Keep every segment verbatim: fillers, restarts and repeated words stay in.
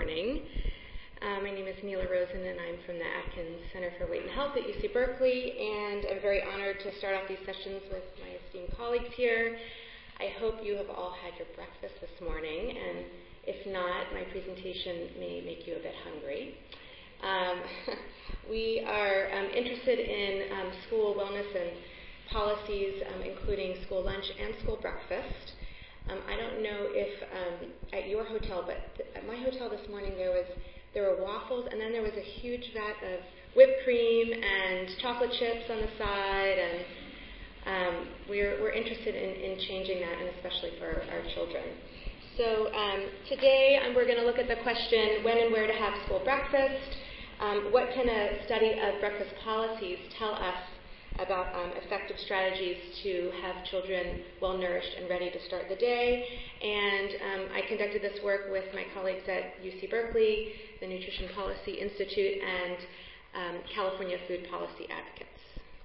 morning. Uh, my name is Neela Rosen, and I'm from the Atkins Center for Weight and Health at U C Berkeley, and I'm very honored to start off these sessions with my esteemed colleagues here. I hope you have all had your breakfast this morning, and if not, my presentation may make you a bit hungry. Um, we are um, interested in um, school wellness and policies, um, including school lunch and school breakfast. Um, I don't know if um, at your hotel, but th- at my hotel this morning there was there were waffles, and then there was a huge vat of whipped cream and chocolate chips on the side, and um, we're we're interested in, in changing that, and especially for our children. So um, today um, we're going to look at the question: when and where to have school breakfast. Um, what can a study of breakfast policies tell us about um, effective strategies to have children well-nourished and ready to start the day? And um, I conducted this work with my colleagues at U C Berkeley, the Nutrition Policy Institute, and um, California Food Policy Advocates.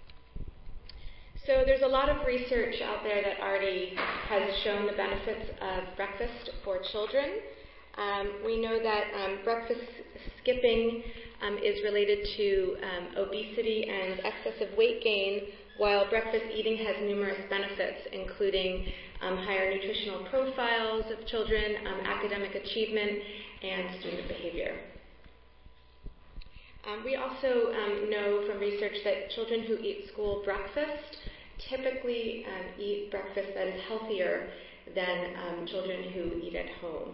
So there's a lot of research out there that already has shown the benefits of breakfast for children. Um, we know that um, breakfast skipping um, is related to um, obesity and excessive weight gain, while breakfast eating has numerous benefits, including um, higher nutritional profiles of children, um, academic achievement, and student behavior. Um, we also um, know from research that children who eat school breakfast typically um, eat breakfast that is healthier than um, children who eat at home.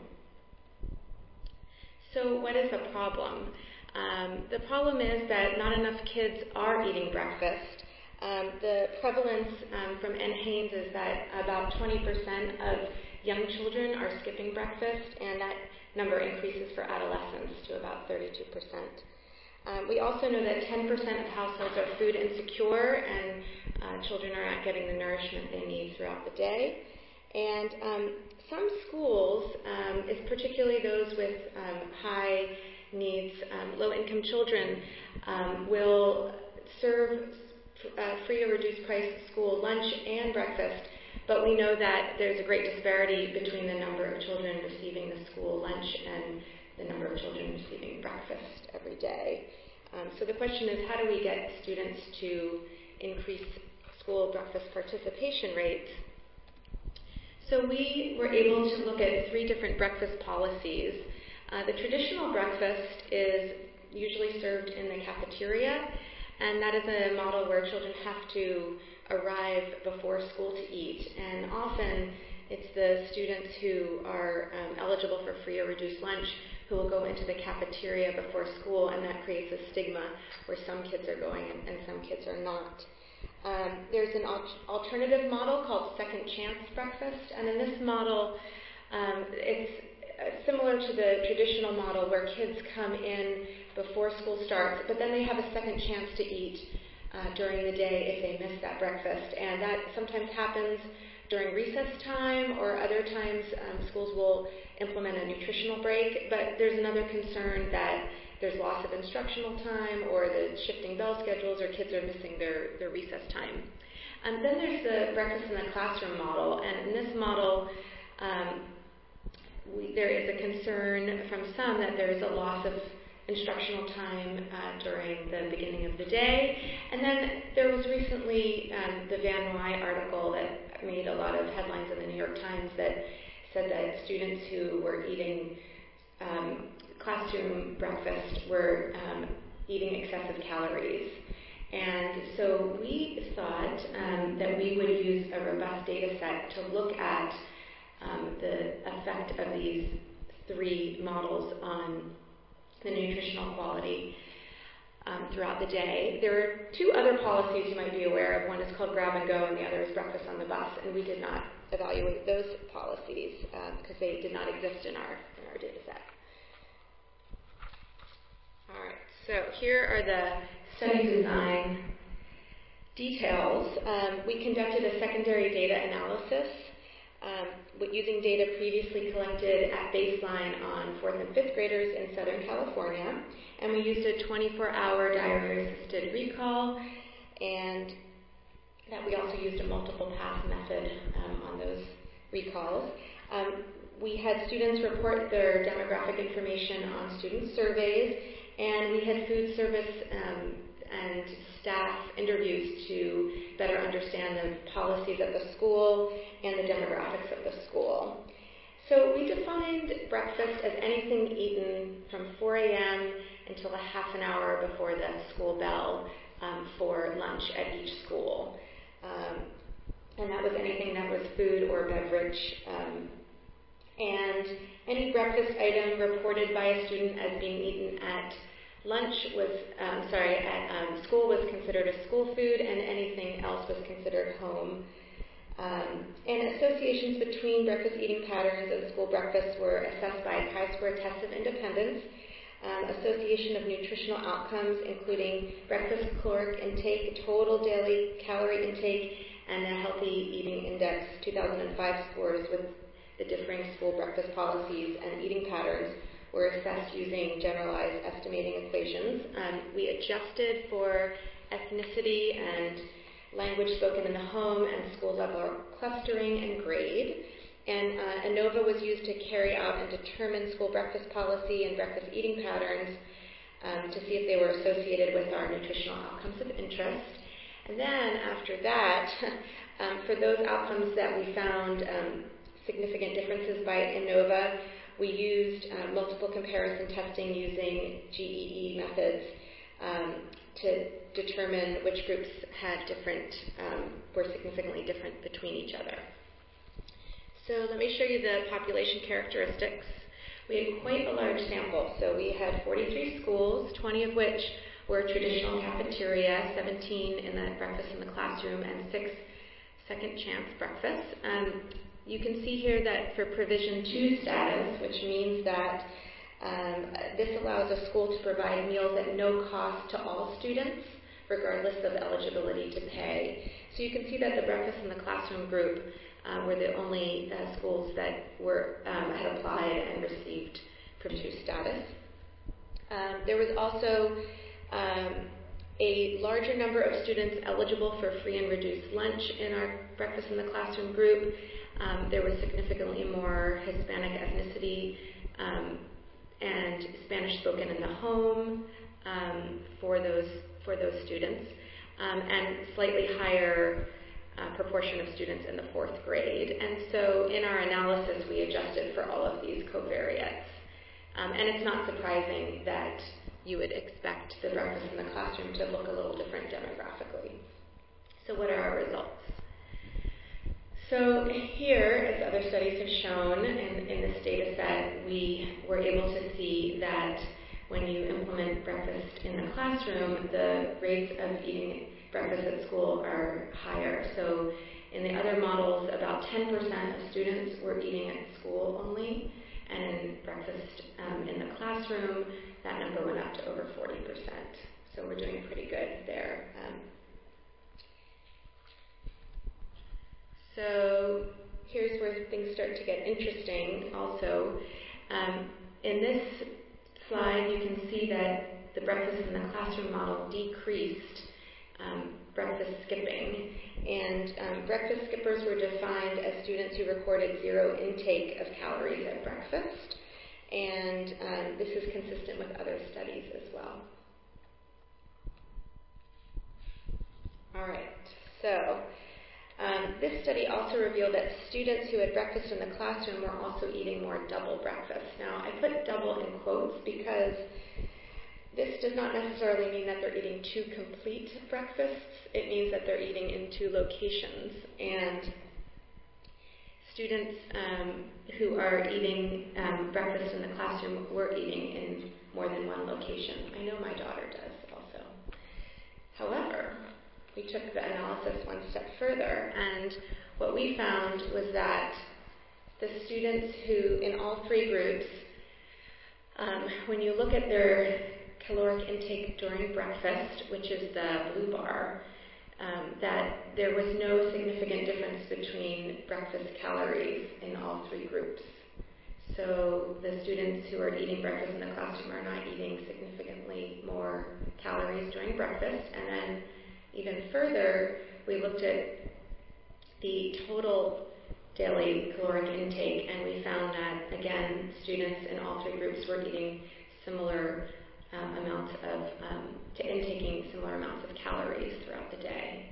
So what is the problem? Um, the problem is that not enough kids are eating breakfast. Um, the prevalence um, from NHANES is that about twenty percent of young children are skipping breakfast, and that number increases for adolescents to about thirty-two percent. Um, we also know that ten percent of households are food insecure, and uh, children are not getting the nourishment they need throughout the day. And um, some schools, um, is particularly those with um, high needs, um, low-income children, um, will serve uh, free or reduced price school lunch and breakfast, but we know that there's a great disparity between the number of children receiving the school lunch and the number of children receiving breakfast every day. Um, so the question is, how do we get students to increase school breakfast participation rates? So we were able to look at three different breakfast policies. Uh, the traditional breakfast is usually served in the cafeteria, and that is a model where children have to arrive before school to eat. And often it's the students who are um, eligible for free or reduced lunch who will go into the cafeteria before school, and that creates a stigma where some kids are going and, and some kids are not. Um, there's an al- alternative model called Second Chance Breakfast, and in this model, um, it's uh, similar to the traditional model where kids come in before school starts, but then they have a second chance to eat uh, during the day if they miss that breakfast, and that sometimes happens during recess time, or other times um, schools will implement a nutritional break, but there's another concern that there's loss of instructional time, or the shifting bell schedules, or kids are missing their, their recess time. And then there's the breakfast in the classroom model, and in this model, um, we, there is a concern from some that there is a loss of instructional time uh, during the beginning of the day. And then there was recently um, the Van Wy article that made a lot of headlines in the New York Times that said that students who were eating um, classroom breakfast were um, eating excessive calories. And so we thought um, that we would use a robust data set to look at um, the effect of these three models on the nutritional quality um, throughout the day. There are two other policies you might be aware of. One is called Grab and Go, and the other is Breakfast on the Bus, and we did not evaluate those policies uh, because they did not exist in our, in our data set. All right, so here are the study design details. Um, we conducted a secondary data analysis um, with using data previously collected at baseline on fourth and fifth graders in Southern California, and we used a twenty-four hour diary-assisted recall, and that we also used a multiple pass method um, on those recalls. Um, we had students report their demographic information on student surveys, and we had food service um, and staff interviews to better understand the policies of the school and the demographics of the school. So we defined breakfast as anything eaten from four a.m. until a half an hour before the school bell um, for lunch at each school. Um, and that was anything that was food or beverage. Um, and any breakfast item reported by a student as being eaten at lunch was, um, sorry, at um, school was considered a school food, and anything else was considered home. Um, and associations between breakfast eating patterns and school breakfasts were assessed by chi-square tests of independence, um, association of nutritional outcomes, including breakfast caloric intake, total daily calorie intake, and the Healthy Eating Index two thousand five scores with the differing school breakfast policies and eating patterns were assessed using generalized estimating equations. Um, we adjusted for ethnicity and language spoken in the home and school level clustering and grade. And uh, ANOVA was used to carry out and determine school breakfast policy and breakfast eating patterns um, to see if they were associated with our nutritional outcomes of interest. And then after that, um, for those outcomes that we found um, significant differences by ANOVA, we used uh, multiple comparison testing using G E E methods um, to determine which groups had different, um, were significantly different between each other. So let me show you the population characteristics. We had quite a large sample. So we had forty-three schools, twenty of which were traditional cafeteria, seventeen in the breakfast in the classroom, and six second chance breakfasts. Um, you can see here that for Provision two status, which means that um, this allows a school to provide meals at no cost to all students, regardless of eligibility to pay. So you can see that the breakfast in the classroom group uh, were the only uh, schools that were um, had applied and received Provision two status. Um, there was also um, a larger number of students eligible for free and reduced lunch in our breakfast in the classroom group. Um, there was significantly more Hispanic ethnicity um, and Spanish spoken in the home um, for those for those students, um, and slightly higher uh, proportion of students in the fourth grade. And so in our analysis, we adjusted for all of these covariates. Um, and it's not surprising that you would expect the breakfast in the classroom to look a little different demographically. So what are our results? So here, as other studies have shown, in, in this data set, we were able to see that when you implement breakfast in the classroom, the rates of eating breakfast at school are higher. So in the other models, about ten percent of students were eating at school only, and in breakfast um, in the classroom, that number went up to over forty percent. So we're doing pretty good there. Um, so here's where things start to get interesting also. Um, in this slide, you can see that the breakfast in the classroom model decreased um, breakfast skipping. And um, breakfast skippers were defined as students who recorded zero intake of calories at breakfast. And um, this is consistent with other studies as well. All right, so um, this study also revealed that students who had breakfast in the classroom were also eating more double breakfasts. Now, I put double in quotes because this does not necessarily mean that they're eating two complete breakfasts. It means that they're eating in two locations. And students um, who are eating um, breakfast in the classroom were eating in more than one location. I know my daughter does also. However, we took the analysis one step further, and what we found was that the students who, in all three groups, um, when you look at their caloric intake during breakfast, which is the blue bar, um, that there was no significant difference between breakfast calories in all three groups. So the students who are eating breakfast in the classroom are not eating significantly more calories during breakfast. And then even further, we looked at the total daily caloric intake, and we found that, again, students in all three groups were eating similar um, amounts of, um, to intaking similar amounts of calories throughout the day.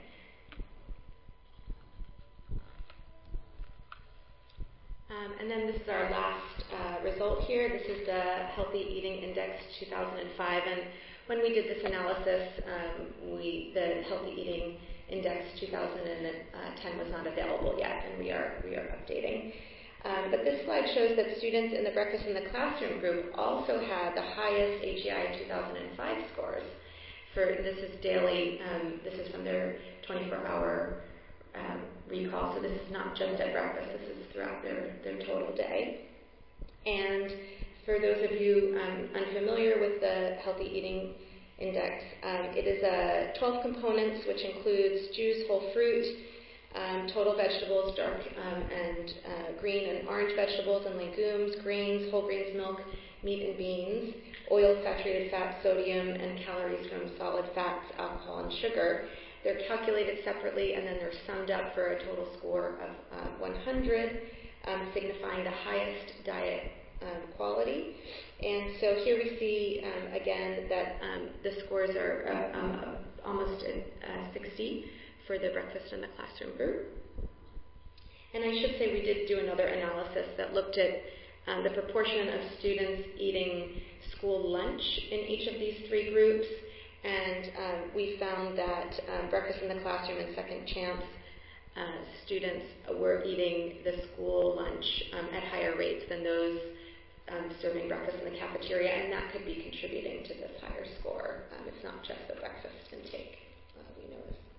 Um, and then this is our last uh, result here. This is the Healthy Eating Index two thousand five, and when we did this analysis, um, we the Healthy Eating Index two thousand ten was not available yet, and we are we are updating. Um, but this slide shows that students in the Breakfast in the Classroom group also had the highest H E I two thousand five scores. For this is daily. Um, this is from their twenty-four hour um, recall. So this is not just at breakfast. This is throughout their their total day. And for those of you um, unfamiliar with the Healthy Eating Index, um, it is uh, twelve components, which includes juice, whole fruit, um, total vegetables, dark um, and uh, green and orange vegetables and legumes, grains, whole grains, milk, meat and beans, oil, saturated fat, sodium, and calories from solid fats, alcohol, and sugar. They're calculated separately, and then they're summed up for a total score of uh, one hundred, um, signifying the highest diet um, quality. And so here we see, um, again, that um, the scores are uh, um, almost uh, sixty for the Breakfast in the Classroom group. And I should say we did do another analysis that looked at um, the proportion of students eating school lunch in each of these three groups. And um, we found that um, Breakfast in the Classroom and Second Chance uh, students were eating the school lunch um, at higher rates than those um, serving breakfast in the cafeteria, and that could be contributing to this higher score. Um, it's not just the breakfast intake, uh, we know this.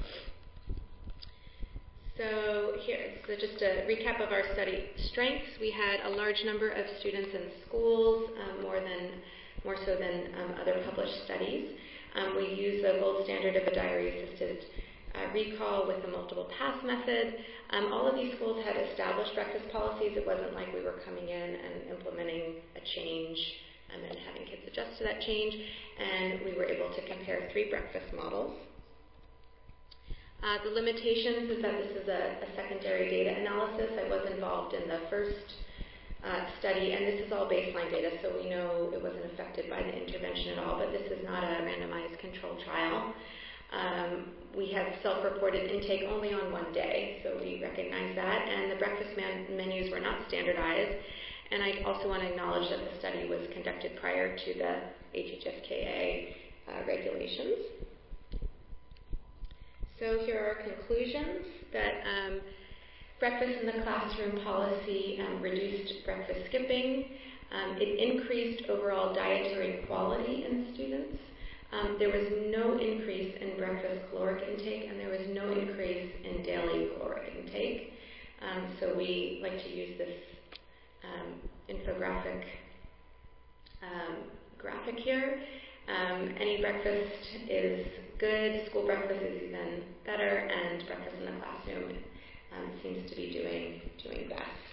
So here, so just a recap of our study strengths. We had a large number of students in schools, um, more than more so than um, other published studies. Um, we use the gold standard of a diary-assisted uh, recall with the multiple pass method. Um, all of these schools had established breakfast policies. It wasn't like we were coming in and implementing a change um, and having kids adjust to that change. And we were able to compare three breakfast models. Uh, the limitations is that this is a, a secondary data analysis. I was involved in the first Uh, study, and this is all baseline data, so we know it wasn't affected by the intervention at all, but this is not a randomized controlled trial. Um, we have self-reported intake only on one day, so we recognize that, and the breakfast man- menus were not standardized, and I also want to acknowledge that the study was conducted prior to the H H S K A uh, regulations. So here are our conclusions, that um, Breakfast in the Classroom policy um, reduced breakfast skipping. Um, it increased overall dietary quality in students. Um, there was no increase in breakfast caloric intake, and there was no increase in daily caloric intake. Um, so we like to use this um, infographic um, graphic here. Um, any breakfast is good, school breakfast is even better, and breakfast in the classroom Um, seems to be doing doing best.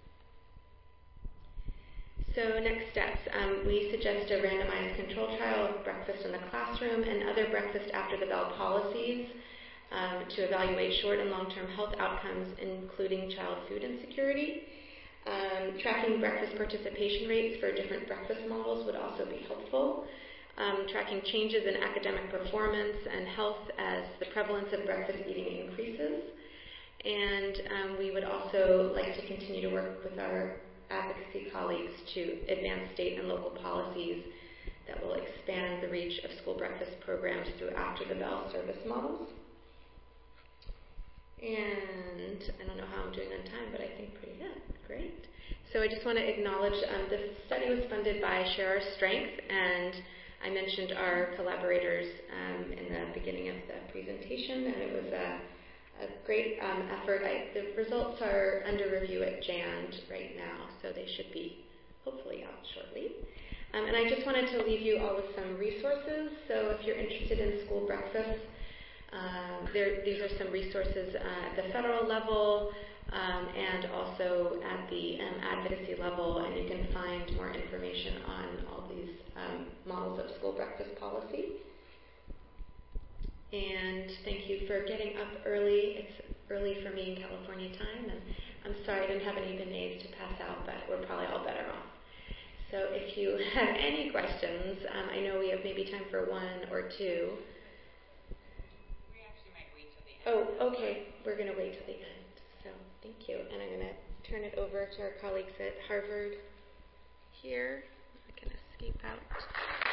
So next steps, um, we suggest a randomized control trial of breakfast in the classroom and other breakfast after the bell policies um, to evaluate short and long-term health outcomes, including child food insecurity. Um, tracking breakfast participation rates for different breakfast models would also be helpful. Um, tracking changes in academic performance and health as the prevalence of breakfast eating increases. And um, we would also like to continue to work with our advocacy colleagues to advance state and local policies that will expand the reach of school breakfast programs through after-the-bell service models. And I don't know how I'm doing on time, but I think pretty good. Great. So I just want to acknowledge um, this study was funded by Share Our Strength, and I mentioned our collaborators um, in the beginning of the presentation, and it was a A great um, effort. I, the results are under review at J A N D right now, so they should be hopefully out shortly. Um, and I just wanted to leave you all with some resources. So if you're interested in school breakfast, um, there, these are some resources uh, at the federal level um, and also at the um, advocacy level, and you can find more information on all these um, models of school breakfast policy. And thank you for getting up early. It's early for me in California time, and I'm sorry I didn't have any beignets to pass out, but we're probably all better off. So if you have any questions, um, I know we have maybe time for one or two. We actually might wait till the end. Oh, okay. We're going to wait till the end. So thank you. And I'm going to turn it over to our colleagues at Harvard here. I can escape out.